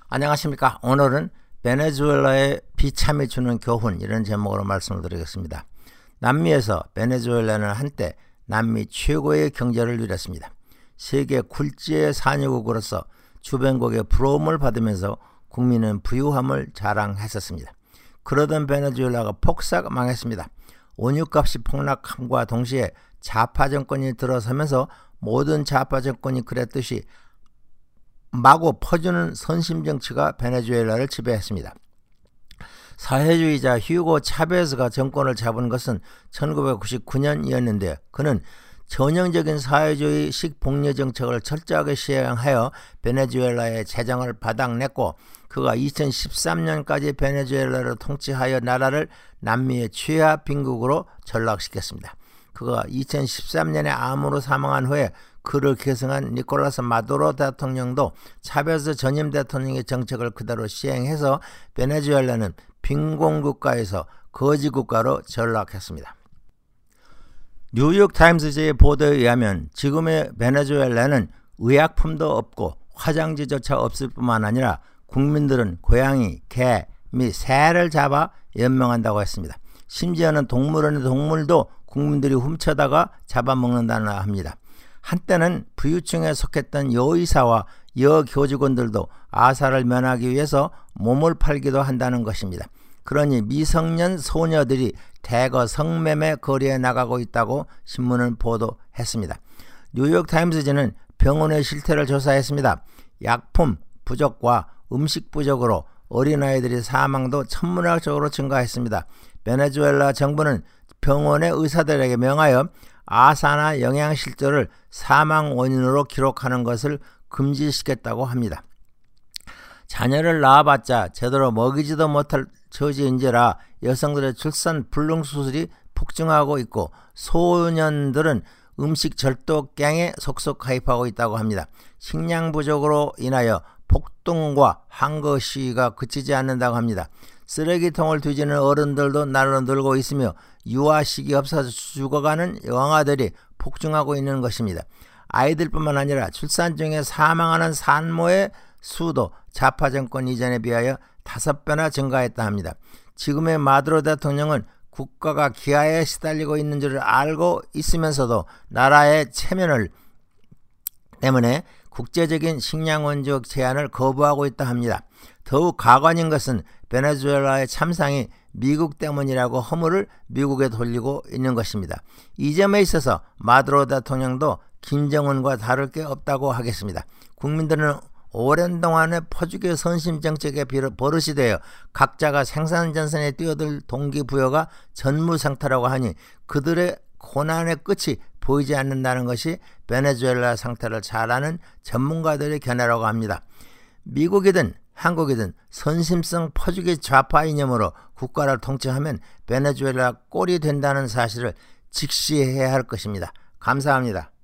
안녕하십니까. 오늘은 베네수엘라의 비참이 주는 교훈, 이런 제목으로 말씀을 드리겠습니다. 남미에서 베네수엘라는 한때 남미 최고의 경제를 누렸습니다. 세계 굴지의 산유국으로서 주변국의 부러움을 받으면서 국민은 부유함을 자랑했었습니다. 그러던 베네수엘라가 폭삭 망했습니다. 원유값이 폭락함과 동시에 좌파 정권이 들어서면서 모든 좌파 정권이 그랬듯이 마구 퍼주는 선심정치가 베네수엘라를 지배했습니다. 사회주의자 휴고 차베스가 정권을 잡은 것은 1999년이었는데 그는 전형적인 사회주의식 복리 정책을 철저하게 시행하여 베네수엘라의 재정을 바닥냈고, 그가 2013년까지 베네수엘라를 통치하여 나라를 남미의 최하 빈국으로 전락시켰습니다. 그가 2013년에 암으로 사망한 후에 그를 계승한 니콜라스 마두로 대통령도 차베스 전임 대통령의 정책을 그대로 시행해서 베네수엘라는 빈곤국가에서 거지국가로 전락했습니다. 뉴욕타임스의 보도에 의하면 지금의 베네수엘라는 의약품도 없고 화장지조차 없을 뿐만 아니라 국민들은 고양이, 개 및 새를 잡아 연명한다고 했습니다. 심지어는 동물원의 동물도 국민들이 훔쳐다가 잡아먹는다나 합니다. 한때는 부유층에 속했던 여의사와 여교직원들도 아사를 면하기 위해서 몸을 팔기도 한다는 것입니다. 그러니 미성년 소녀들이 대거 성매매 거리에 나가고 있다고 신문은 보도했습니다. 뉴욕타임스지는 병원의 실태를 조사했습니다. 약품 부족과 음식 부족으로 어린아이들의 사망도 천문학적으로 증가했습니다. 베네수엘라 정부는 병원의 의사들에게 명하여 아사나 영양실조를 사망 원인으로 기록하는 것을 금지시켰다고 합니다. 자녀를 낳아봤자 제대로 먹이지도 못할 처지인지라 여성들의 출산 불능수술이 폭증하고 있고, 소년들은 음식 절도갱에 속속 가입하고 있다고 합니다. 식량 부족으로 인하여 폭동과 항거 시위가 그치지 않는다고 합니다. 쓰레기통을 뒤지는 어른들도 날로 늘고 있으며 유아식이 없어서 죽어가는 영아들이 폭증하고 있는 것입니다. 아이들뿐만 아니라 출산 중에 사망하는 산모의 수도 좌파 정권 이전에 비하여 5배나 증가했다 합니다. 지금의 마두로 대통령은 국가가 기아에 시달리고 있는 줄 알고 있으면서도 나라의 체면을 때문에 국제적인 식량 원조 제한을 거부하고 있다 합니다. 더욱 가관인 것은 베네수엘라의 참상이 미국 때문이라고 허물을 미국에 돌리고 있는 것입니다. 이 점에 있어서 마두로 대통령도 김정은과 다를 게 없다고 하겠습니다. 국민들은 오랜 동안의 퍼주기 선심 정책에 버릇이 되어 각자가 생산 전선에 뛰어들 동기부여가 전무상태라고 하니 그들의 고난의 끝이 보이지 않는다는 것이 베네수엘라 상태를 잘 아는 전문가들의 견해라고 합니다. 미국이든 한국이든 선심성 퍼주기 좌파 이념으로 국가를 통치하면 베네수엘라 꼴이 된다는 사실을 직시해야 할 것입니다. 감사합니다.